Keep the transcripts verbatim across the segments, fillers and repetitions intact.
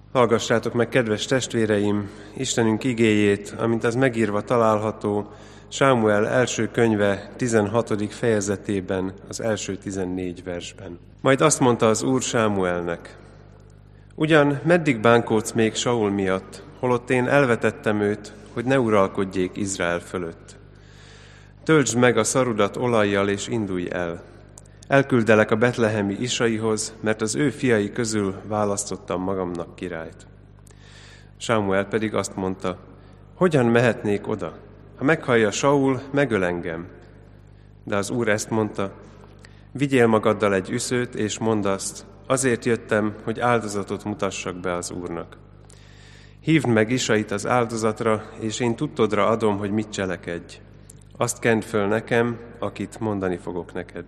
Hallgassátok meg, kedves testvéreim, Istenünk igéjét, amint az megírva található Sámuel első könyve tizenhatodik fejezetében, az első tizennégy versben. Majd azt mondta az Úr Sámuelnek: Ugyan meddig bánkódsz még Saul miatt, holott én elvetettem őt, hogy ne uralkodjék Izrael fölött. Töltsd meg a szarudat olajjal, és indulj el. Elküldelek a betlehemi Isaihoz, mert az ő fiai közül választottam magamnak királyt. Sámuel pedig azt mondta: Hogyan mehetnék oda? Ha meghallja Saul, megöl engem. De az Úr ezt mondta: Vigyél magaddal egy üszőt, és mondd azt: Azért jöttem, hogy áldozatot mutassak be az Úrnak. Hívd meg Isait az áldozatra, és én tudtodra adom, hogy mit cselekedj. Azt kend föl nekem, akit mondani fogok neked.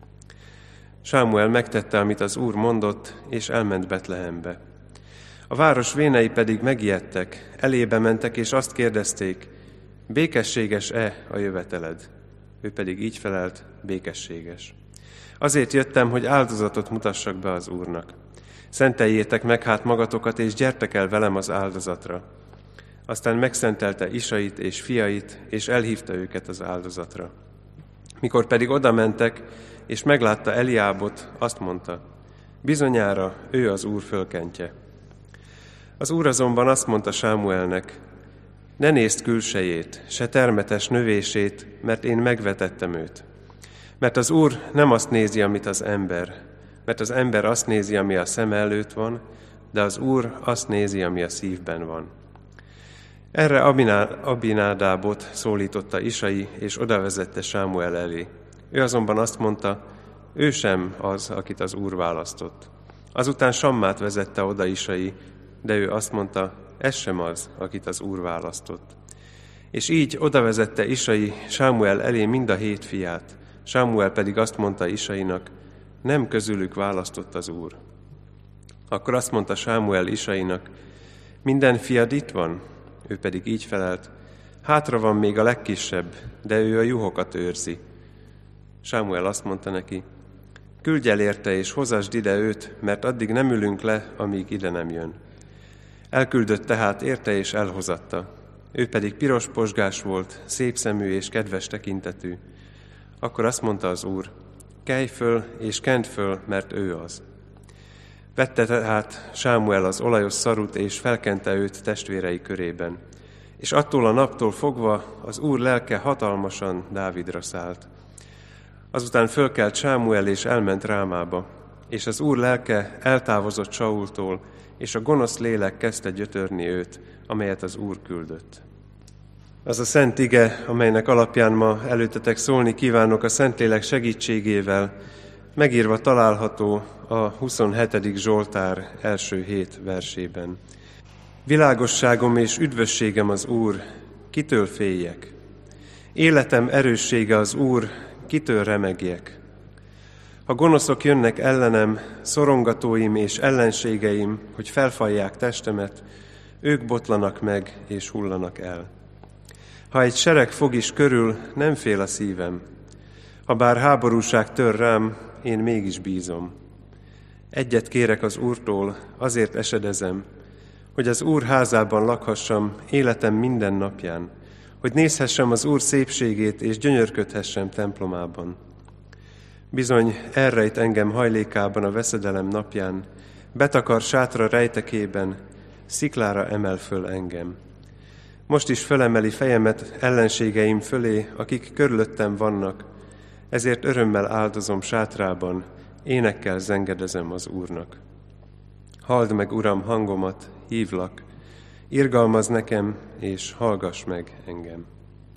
Sámuel megtette, amit az Úr mondott, és elment Betlehembe. A város vénei pedig megijedtek, elébe mentek, és azt kérdezték: Békességes-e a jöveteled? Ő pedig így felelt: Békességes. Azért jöttem, hogy áldozatot mutassak be az Úrnak. Szenteljétek meg hát magatokat, és gyertek el velem az áldozatra. Aztán megszentelte Isait és fiait, és elhívta őket az áldozatra. Mikor pedig oda mentek, és meglátta Eliábot, azt mondta: Bizonyára ő az Úr fölkentje. Az Úr azonban azt mondta Sámuelnek: Ne nézd külsejét, se termetes növését, mert én megvetettem őt. Mert az Úr nem azt nézi, amit az ember, mert az ember azt nézi, ami a szem előtt van, de az Úr azt nézi, ami a szívben van. Erre Abinádábot szólította Isai, és odavezette Sámuel elé. Ő azonban azt mondta: Ő sem az, akit az Úr választott. Azután Sammát vezette oda Isai, de ő azt mondta: Ez sem az, akit az Úr választott. És így odavezette Isai Sámuel elé mind a hét fiát. Sámuel pedig azt mondta Isainak: Nem közülük választott az Úr. Akkor azt mondta Sámuel Isainak: Minden fiad itt van? Ő pedig így felelt: Hátra van még a legkisebb, de ő a juhokat őrzi. Sámuel azt mondta neki: Küldj el érte, és hozasd ide őt, mert addig nem ülünk le, amíg ide nem jön. Elküldött tehát érte, és elhozatta. Ő pedig piros posgás volt, szép szemű és kedves tekintetű. Akkor azt mondta az Úr: Kelj föl, és kend föl, mert ő az. Vette tehát Sámuel az olajos szarut, és felkente őt testvérei körében. És attól a naptól fogva az Úr lelke hatalmasan Dávidra szállt. Azután fölkelt Sámuel, és elment Rámába, és az Úr lelke eltávozott Saultól, és a gonosz lélek kezdte gyötörni őt, amelyet az Úr küldött. Az a szent ige, amelynek alapján ma előttetek szólni kívánok a Szentlélek segítségével, megírva található a huszonhetedik Zsoltár első hét versében. Világosságom és üdvösségem az Úr, kitől féljek? Életem erőssége az Úr, kitől remegjek? Ha gonoszok jönnek ellenem, szorongatóim és ellenségeim, hogy felfalják testemet, ők botlanak meg és hullanak el. Ha egy sereg fog is körül, nem fél a szívem. Ha bár háborúság tör rám, én mégis bízom. Egyet kérek az Úrtól, azért esedezem, hogy az Úr házában lakhassam életem minden napján, hogy nézhessem az Úr szépségét, és gyönyörködhessem templomában. Bizony elrejt engem hajlékában a veszedelem napján, betakar sátra rejtekében, sziklára emel föl engem. Most is fölemeli fejemet ellenségeim fölé, akik körülöttem vannak, ezért örömmel áldozom sátrában, énekkel zengedezem az Úrnak. Halld meg, Uram, hangomat, hívlak, irgalmazz nekem, és hallgass meg engem.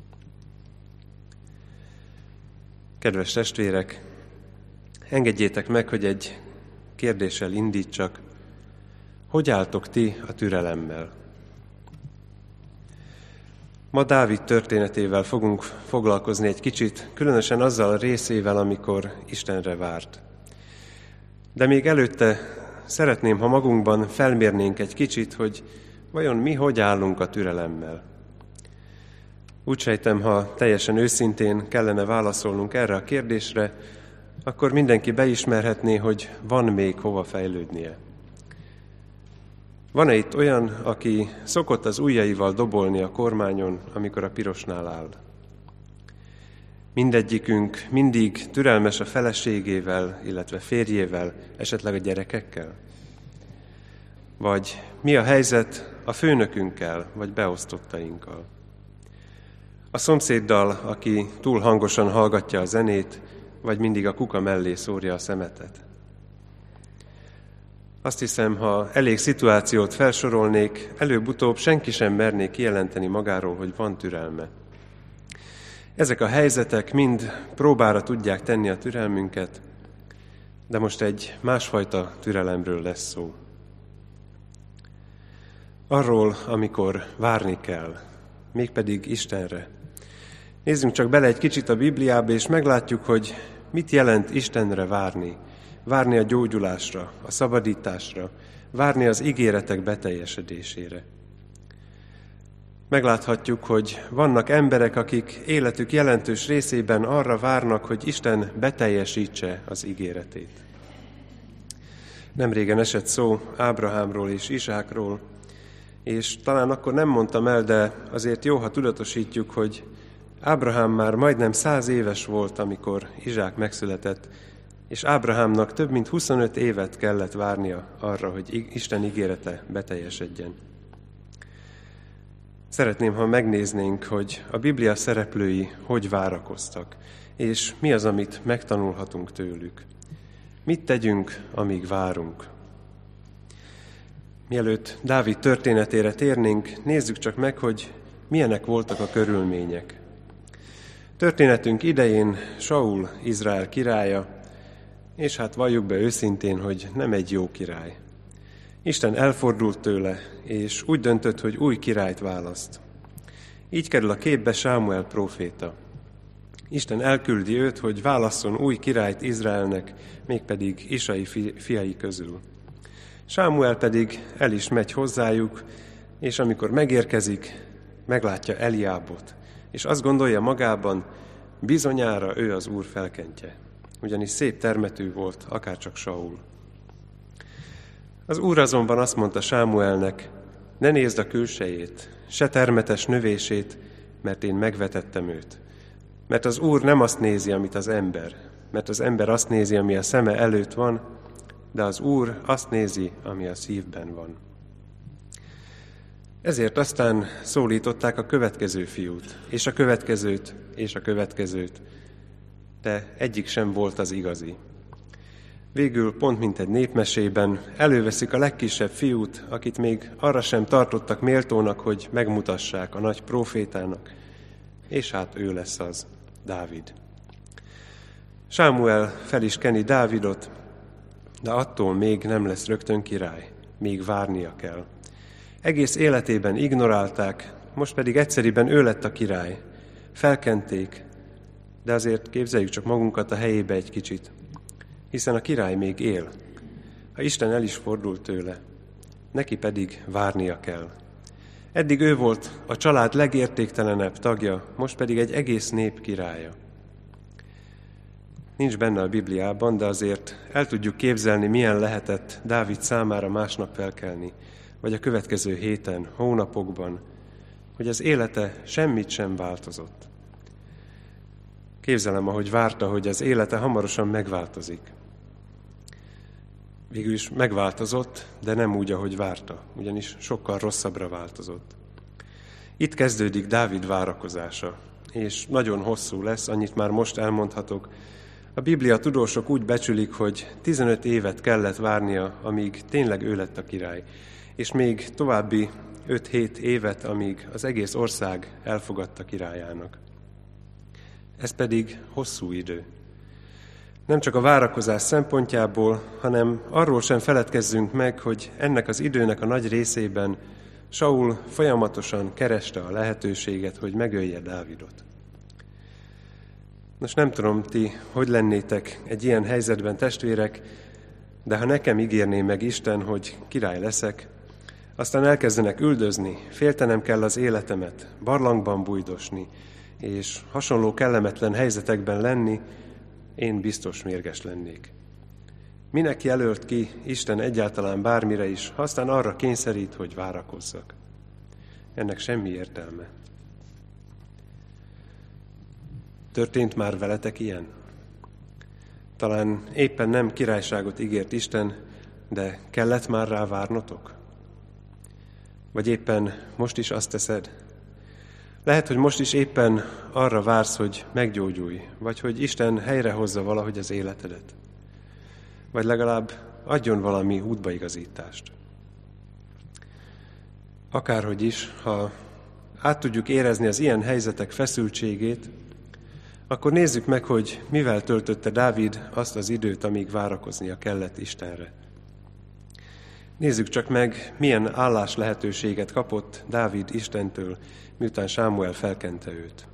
Kedves testvérek, engedjétek meg, hogy egy kérdéssel indítsak. Hogy álltok ti a türelemmel? Ma Dávid történetével fogunk foglalkozni egy kicsit, különösen azzal a részével, amikor Istenre várt. De még előtte szeretném, ha magunkban felmérnénk egy kicsit, hogy vajon mi hogy állunk a türelemmel. Úgy sejtem, ha teljesen őszintén kellene válaszolnunk erre a kérdésre, akkor mindenki beismerhetné, hogy van még hova fejlődnie. Van-e itt olyan, aki szokott az ujjaival dobolni a kormányon, amikor a pirosnál áll? Mindegyikünk mindig türelmes a feleségével, illetve férjével, esetleg a gyerekekkel? Vagy mi a helyzet a főnökünkkel, vagy beosztottainkkal? A szomszéddal, aki túl hangosan hallgatja a zenét, vagy mindig a kuka mellé szórja a szemetet? Azt hiszem, ha elég szituációt felsorolnék, előbb-utóbb senki sem merné kijelenteni magáról, hogy van türelme. Ezek a helyzetek mind próbára tudják tenni a türelmünket, de most egy másfajta türelemről lesz szó. Arról, amikor várni kell, mégpedig Istenre. Nézzünk csak bele egy kicsit a Bibliába, és meglátjuk, hogy mit jelent Istenre várni. Várni a gyógyulásra, a szabadításra, várni az ígéretek beteljesedésére. Megláthatjuk, hogy vannak emberek, akik életük jelentős részében arra várnak, hogy Isten beteljesítse az ígéretét. Nemrégen esett szó Ábrahámról és Izsákról, és talán akkor nem mondtam el, de azért jó, ha tudatosítjuk, hogy Ábrahám már majdnem száz éves volt, amikor Izsák megszületett, és Ábrahámnak több mint huszonöt évet kellett várnia arra, hogy Isten ígérete beteljesedjen. Szeretném, ha megnéznénk, hogy a Biblia szereplői hogy várakoztak, és mi az, amit megtanulhatunk tőlük. Mit tegyünk, amíg várunk? Mielőtt Dávid történetére térnénk, nézzük csak meg, hogy milyenek voltak a körülmények. Történetünk idején Saul Izrael királya, és hát valljuk be őszintén, hogy nem egy jó király. Isten elfordult tőle, és úgy döntött, hogy új királyt választ. Így kerül a képbe Sámuel próféta. Isten elküldi őt, hogy válasszon új királyt Izraelnek, mégpedig Isai fiai közül. Sámuel pedig el is megy hozzájuk, és amikor megérkezik, meglátja Eliábot, és azt gondolja magában, bizonyára ő az Úr felkentje. Ugyanis szép termetű volt, akárcsak Saul. Az Úr azonban azt mondta Sámuelnek, ne nézd a külsejét, se termetes növését, mert én megvetettem őt. Mert az Úr nem azt nézi, amit az ember, mert az ember azt nézi, ami a szeme előtt van, de az Úr azt nézi, ami a szívben van. Ezért aztán szólították a következő fiút, és a következőt, és a következőt, de egyik sem volt az igazi. Végül, pont mint egy népmesében, előveszik a legkisebb fiút, akit még arra sem tartottak méltónak, hogy megmutassák a nagy prófétának, és hát ő lesz az, Dávid. Sámuel fel is keni Dávidot, de attól még nem lesz rögtön király, még várnia kell. Egész életében ignorálták, most pedig egyszeriben ő lett a király. Felkenték, de azért képzeljük csak magunkat a helyébe egy kicsit, hiszen a király még él. Ha Isten el is fordult tőle, neki pedig várnia kell. Eddig ő volt a család legértéktelenebb tagja, most pedig egy egész nép királya. Nincs benne a Bibliában, de azért el tudjuk képzelni, milyen lehetett Dávid számára másnap felkelni, vagy a következő héten, hónapokban, hogy az élete semmit sem változott. Képzelem, ahogy várta, hogy az élete hamarosan megváltozik. Végül is megváltozott, de nem úgy, ahogy várta, ugyanis sokkal rosszabbra változott. Itt kezdődik Dávid várakozása, és nagyon hosszú lesz, annyit már most elmondhatok. A Biblia tudósok úgy becsülik, hogy tizenöt évet kellett várnia, amíg tényleg ő lett a király, és még további öt-hét évet, amíg az egész ország elfogadta királyának. Ez pedig hosszú idő. Nem csak a várakozás szempontjából, hanem arról sem feledkezzünk meg, hogy ennek az időnek a nagy részében Saul folyamatosan kereste a lehetőséget, hogy megölje Dávidot. Most nem tudom, ti hogy lennétek egy ilyen helyzetben, testvérek, de ha nekem ígérné meg Isten, hogy király leszek, aztán elkezdenek üldözni, féltenem kell az életemet, barlangban bújdosni, és hasonló kellemetlen helyzetekben lenni, én biztos mérges lennék. Minek jelölt ki Isten egyáltalán bármire is, ha aztán arra kényszerít, hogy várakozzak? Ennek semmi értelme. Történt már veletek ilyen? Talán éppen nem királyságot ígért Isten, de kellett már rá várnotok? Vagy éppen most is azt teszed? Lehet, hogy most is éppen arra vársz, hogy meggyógyulj, vagy hogy Isten helyrehozza valahogy az életedet. Vagy legalább adjon valami útbaigazítást. Akárhogy is, ha át tudjuk érezni az ilyen helyzetek feszültségét, akkor nézzük meg, hogy mivel töltötte Dávid azt az időt, amíg várakoznia kellett Istenre. Nézzük csak meg, milyen állás lehetőséget kapott Dávid Istentől, miután Sámuel felkente őt.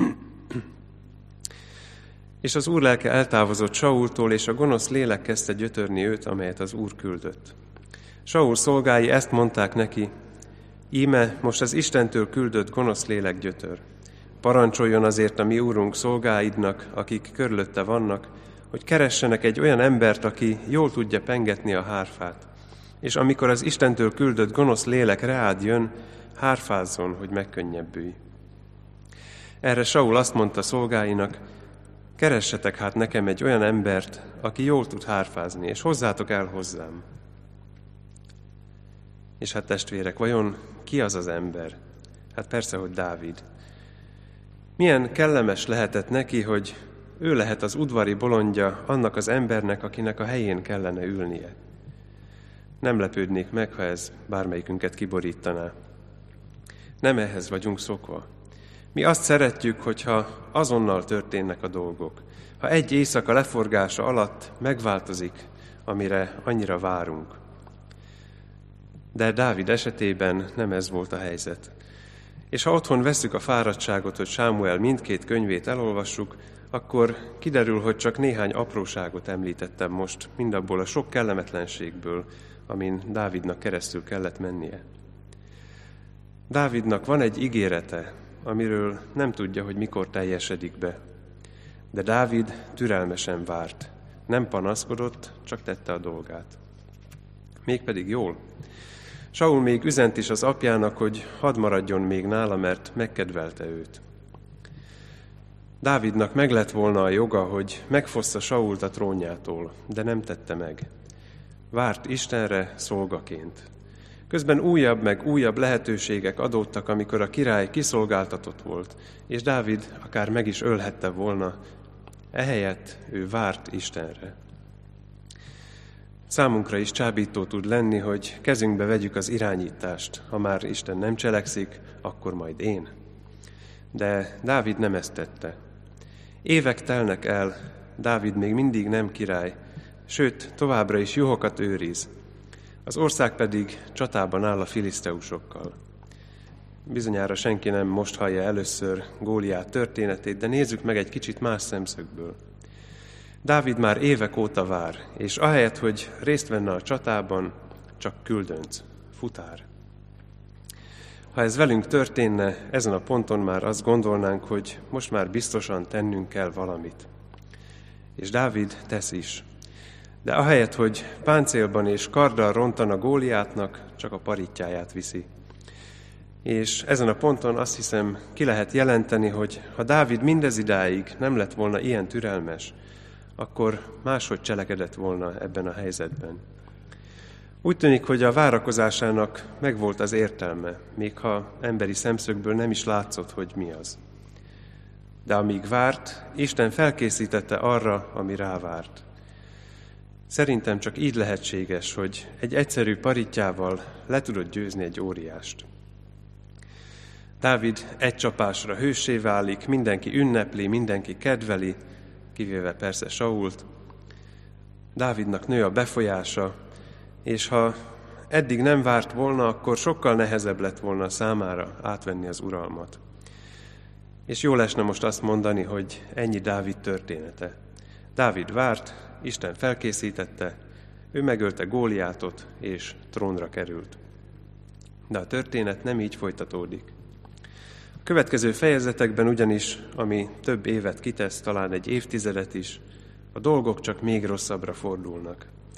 És az Úr lelke eltávozott Saultól, és a gonosz lélek kezdte gyötörni őt, amelyet az Úr küldött. Saul szolgái ezt mondták neki: íme most az Istentől küldött gonosz lélek gyötör. Parancsoljon azért a mi úrunk szolgáidnak, akik körülötte vannak, hogy keressenek egy olyan embert, aki jól tudja pengetni a hárfát. És amikor az Istentől küldött gonosz lélek reád jön, hárfázzon, hogy megkönnyebbülj. Erre Saul azt mondta szolgáinak: keressetek hát nekem egy olyan embert, aki jól tud hárfázni, és hozzátok el hozzám. És hát testvérek, vajon ki az az ember? Hát persze, hogy Dávid. Milyen kellemes lehetett neki, hogy ő lehet az udvari bolondja annak az embernek, akinek a helyén kellene ülnie. Nem lepődnék meg, ha ez bármelyikünket kiborítaná. Nem ehhez vagyunk szokva. Mi azt szeretjük, hogyha azonnal történnek a dolgok. Ha egy éjszaka leforgása alatt megváltozik, amire annyira várunk. De Dávid esetében nem ez volt a helyzet. És ha otthon vesszük a fáradtságot, hogy Sámuel mindkét könyvét elolvassuk, akkor kiderül, hogy csak néhány apróságot említettem most, mindabból a sok kellemetlenségből, amin Dávidnak keresztül kellett mennie. Dávidnak van egy ígérete, amiről nem tudja, hogy mikor teljesedik be. De Dávid türelmesen várt. Nem panaszkodott, csak tette a dolgát. Mégpedig jól. Saul még üzent is az apjának, hogy hadd maradjon még nála, mert megkedvelte őt. Dávidnak meg lett volna a joga, hogy megfossza Sault a trónjától, de nem tette meg. Várt Istenre szolgaként. Közben újabb meg újabb lehetőségek adódtak, amikor a király kiszolgáltatott volt, és Dávid akár meg is ölhette volna, ehelyett ő várt Istenre. Számunkra is csábító tud lenni, hogy kezünkbe vegyük az irányítást. Ha már Isten nem cselekszik, akkor majd én. De Dávid nem ezt tette. Évek telnek el, Dávid még mindig nem király, sőt, továbbra is juhokat őriz. Az ország pedig csatában áll a filiszteusokkal. Bizonyára senki nem most hallja először Góliát történetét, de nézzük meg egy kicsit más szemszögből. Dávid már évek óta vár, és ahelyett, hogy részt venne a csatában, csak küldönc, futár. Ha ez velünk történne, ezen a ponton már azt gondolnánk, hogy most már biztosan tennünk kell valamit. És Dávid tesz is. De ahelyett, hogy páncélban és karddal rontana Góliátnak, csak a parittyáját viszi. És ezen a ponton azt hiszem, ki lehet jelenteni, hogy ha Dávid mindez idáig nem lett volna ilyen türelmes, akkor máshogy cselekedett volna ebben a helyzetben. Úgy tűnik, hogy a várakozásának megvolt az értelme, még ha emberi szemszögből nem is látszott, hogy mi az. De amíg várt, Isten felkészítette arra, ami rávárt. Szerintem csak így lehetséges, hogy egy egyszerű parittyával le tudott győzni egy óriást. Dávid egy csapásra hőssé válik, mindenki ünnepli, mindenki kedveli, kivéve persze Sault. Dávidnak nő a befolyása, és ha eddig nem várt volna, akkor sokkal nehezebb lett volna számára átvenni az uralmat. És jó lesne most azt mondani, hogy ennyi Dávid története. Dávid várt, Isten felkészítette, ő megölte Góliátot, és trónra került. De a történet nem így folytatódik. A következő fejezetekben ugyanis, ami több évet kitesz, talán egy évtizedet is, a dolgok csak még rosszabbra fordulnak.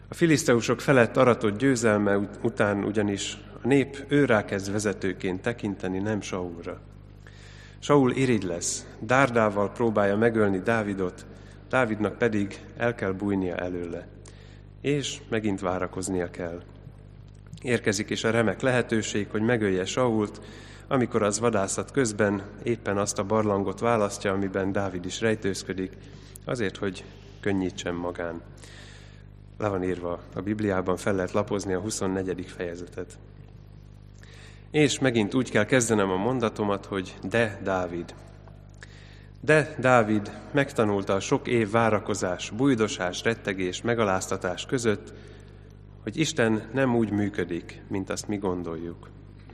A filiszteusok felett aratott győzelme után ugyanis a nép őrá kezd vezetőként tekinteni, nem Saulra. Saul irigy lesz, dárdával próbálja megölni Dávidot, Dávidnak pedig el kell bújnia előle, és megint várakoznia kell. Érkezik is a remek lehetőség, hogy megölje Sault, amikor az vadászat közben éppen azt a barlangot választja, amiben Dávid is rejtőzködik, azért, hogy könnyítsen magán. Le van írva a Bibliában, fel lehet lapozni a huszonnegyedik fejezetet. És megint úgy kell kezdenem a mondatomat, hogy de Dávid. De Dávid megtanulta a sok év várakozás, bújdosás, rettegés, megaláztatás között, hogy Isten nem úgy működik, mint azt mi gondoljuk.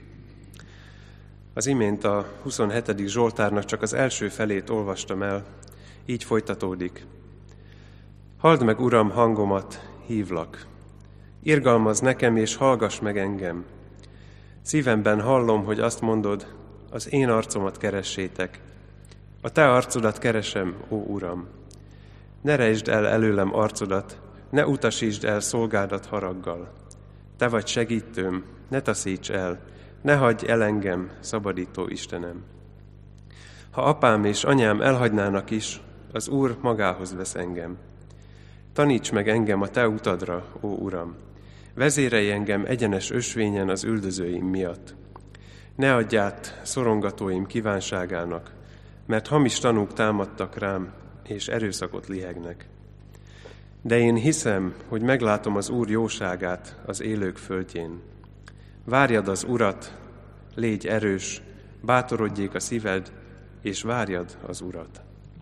Az imént a huszonhetedik Zsoltárnak csak az első felét olvastam el, így folytatódik. Halld meg, Uram, hangomat, hívlak. Irgalmazz nekem, és hallgass meg engem. Szívemben hallom, hogy azt mondod, az én arcomat keressétek. A te arcodat keresem, ó Uram. Ne rejtsd el előlem arcodat, ne utasítsd el szolgádat haraggal. Te vagy segítőm, ne taszíts el, ne hagyj el engem, szabadító Istenem. Ha apám és anyám elhagynának is, az Úr magához vesz engem. Taníts meg engem a te utadra, ó Uram. Vezérelj engem egyenes ösvényen az üldözőim miatt. Ne adj át szorongatóim kívánságának, mert hamis tanúk támadtak rám, és erőszakot lihegnek. De én hiszem, hogy meglátom az Úr jóságát az élők földjén. Várjad az Urat, légy erős, bátorodjék a szíved, és várjad az Urat.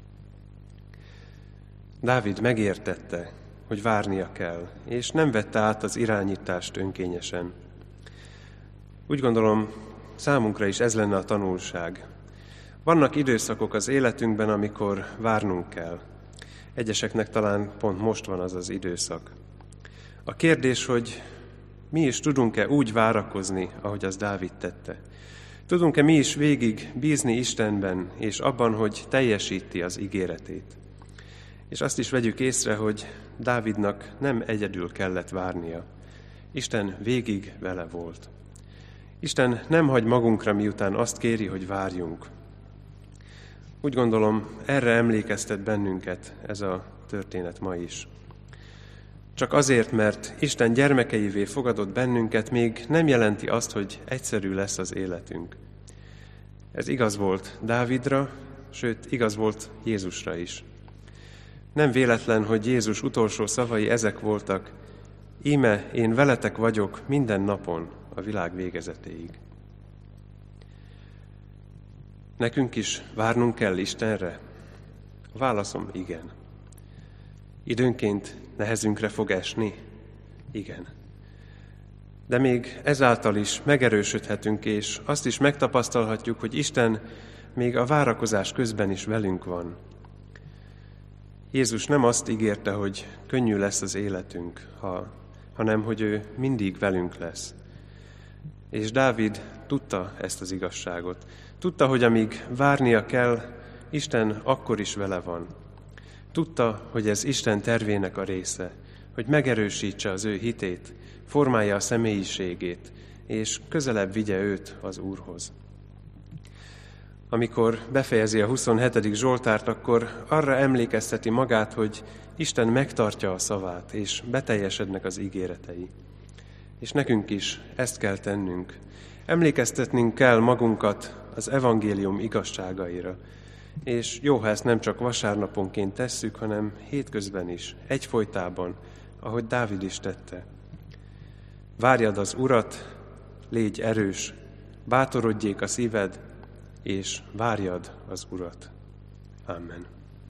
Dávid megértette, hogy várnia kell, és nem vette át az irányítást önkényesen. Úgy gondolom, számunkra is ez lenne a tanulság. Vannak időszakok az életünkben, amikor várnunk kell. Egyeseknek talán pont most van az az időszak. A kérdés, hogy mi is tudunk-e úgy várakozni, ahogy az Dávid tette. Tudunk-e mi is végig bízni Istenben, és abban, hogy teljesíti az ígéretét. És azt is vegyük észre, hogy Dávidnak nem egyedül kellett várnia. Isten végig vele volt. Isten nem hagy magunkra, miután azt kéri, hogy várjunk. Úgy gondolom, erre emlékeztet bennünket ez a történet ma is. Csak azért, mert Isten gyermekeivé fogadott bennünket, még nem jelenti azt, hogy egyszerű lesz az életünk. Ez igaz volt Dávidra, sőt, igaz volt Jézusra is. Nem véletlen, hogy Jézus utolsó szavai ezek voltak, íme én veletek vagyok minden napon a világ végezetéig. Nekünk is várnunk kell Istenre? A válaszom igen. Időnként nehezünkre fog esni? Igen. De még ezáltal is megerősödhetünk, és azt is megtapasztalhatjuk, hogy Isten még a várakozás közben is velünk van. Jézus nem azt ígérte, hogy könnyű lesz az életünk, ha, hanem hogy ő mindig velünk lesz. És Dávid tudta ezt az igazságot. Tudta, hogy amíg várnia kell, Isten akkor is vele van. Tudta, hogy ez Isten tervének a része, hogy megerősítse az ő hitét, formálja a személyiségét, és közelebb vigye őt az Úrhoz. Amikor befejezi a huszonhetedik Zsoltárt, akkor arra emlékezteti magát, hogy Isten megtartja a szavát, és beteljesednek az ígéretei. És nekünk is ezt kell tennünk. Emlékeztetnünk kell magunkat az evangélium igazságaira. És jó, ha ezt nem csak vasárnaponként tesszük, hanem hétközben is, egyfolytában, ahogy Dávid is tette. Várjad az Urat, légy erős, bátorodjék a szíved, és várjad az Urat. Amen.